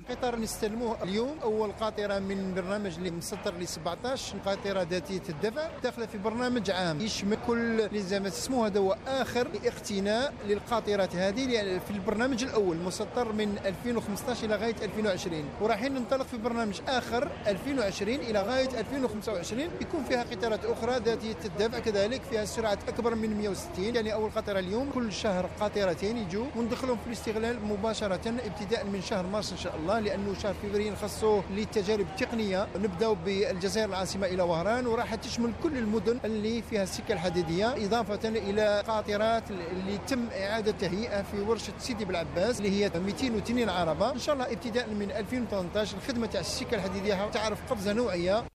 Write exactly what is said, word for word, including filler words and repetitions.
قطار نستلموه اليوم، اول قاطره من برنامج اللي مسطر ل سبعطاش قاطره ذاتيه الدفع داخله في برنامج عام يشمل كل اللي زي ما تسموه. هذا هو اخر اقتناء للقاطرات هذه في البرنامج الاول مسطر من ألفين وخمسطاش الى غايه ألفين وعشرين، ورايحين ننطلق في برنامج اخر ألفين وعشرين الى غايه ألفين وخمسة وعشرين يكون فيها قطارات اخرى ذاتيه الدفع كذلك فيها سرعه اكبر من مئة وستين. يعني اول قطره اليوم كل شهر قاطرتين يجوا وندخلهم في الاستغلال مباشره ابتداء من شهر مارس ان شاء الله، لانه شهر فبراير نخصوه للتجارب التقنيه. نبداو بالجزائر العاصمه الى وهران، وراح تشمل كل المدن اللي فيها السكه الحديديه، اضافه الى قاطرات اللي تم اعاده تهيئه في ورشه سيدي بالعباس اللي هي مئتين واثنين عربه. ان شاء الله ابتداء من ألفين وثمانية عشر الخدمه تاع السكه الحديديه تعرف قفزه نوعيه.